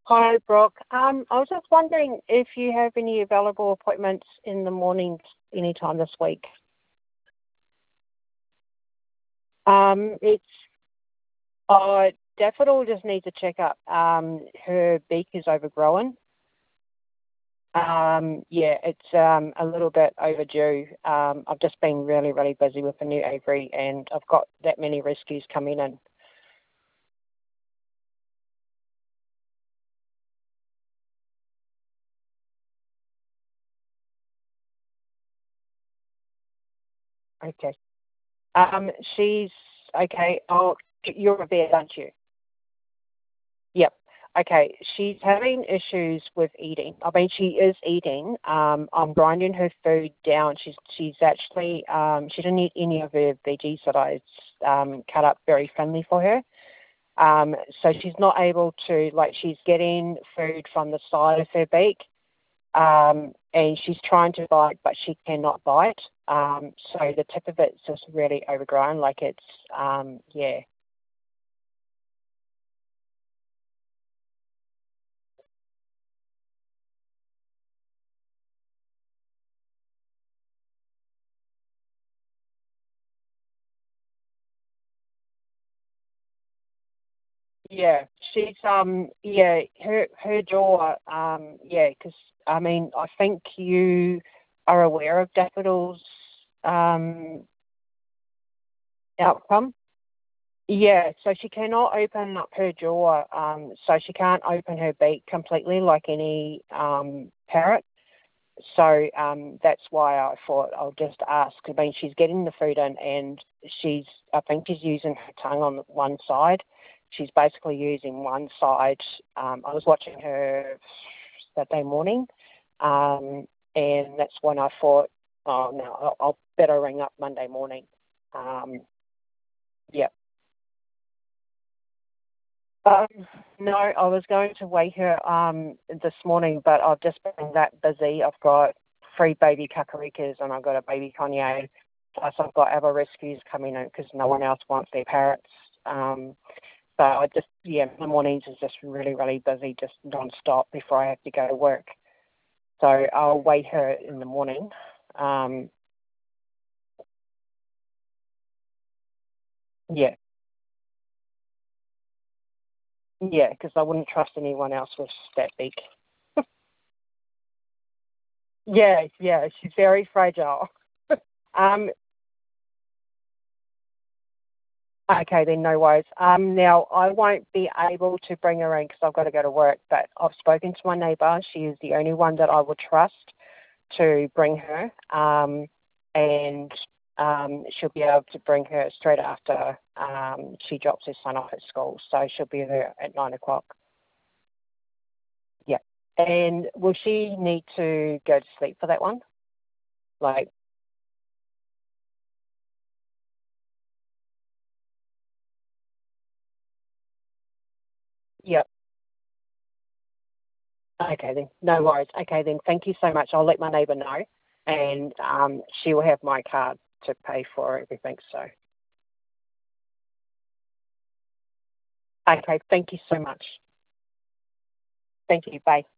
Hi, Brooke. I was just wondering if you have any available appointments in the mornings anytime this week. It's Daffodil just needs a checkup. Her beak is overgrown. Yeah, it's a little bit overdue. I've just been really, really busy with the new aviary, and I've got that many rescues coming in. Okay. She's okay. Oh, you're a vet, aren't you? Yep. Okay. She's having issues with eating. I mean, she is eating. I'm grinding her food down. She's actually she didn't eat any of her veggies that I cut up very thinly for her. So she's not able to, like, she's getting food from the side of her beak, and she's trying to bite, but she cannot bite. So the tip of it's just really overgrown, like it's yeah. Yeah, she's yeah, her jaw yeah, because I mean I think you are aware of Daffodil's um outcome. Yeah, so she cannot open up her jaw, so she can't open her beak completely like any parrot. So that's why I thought I'll just ask. I mean, she's getting the food in, and I think she's using her tongue on one side. She's basically using one side. I was watching her Saturday morning, and that's when I thought, oh no, I'll better ring up Monday morning. Um, yeah. Um, no, I was going to wake her this morning, but I've just been that busy. I've got three baby kakarikas and I've got a baby Kanye. Plus, I've got other rescues coming in because no one else wants their parrots. So I just, yeah, the mornings is just really, really busy, just non-stop before I have to go to work. So I'll wait her in the morning. Um, yeah, yeah, because I wouldn't trust anyone else with that big. Yeah, yeah, she's very fragile. Um, Okay, then no worries. Now, I won't be able to bring her in because I've got to go to work, but I've spoken to my neighbour. She is the only one that I would trust to bring her, and she'll be able to bring her straight after she drops her son off at school. So she'll be there at 9 o'clock. Yeah. And will she need to go to sleep for that one? Like, yep. Okay then, no worries. Okay then, thank you so much. I'll let my neighbour know, and she will have my card to pay for everything. So, okay, thank you so much. Thank you. Bye.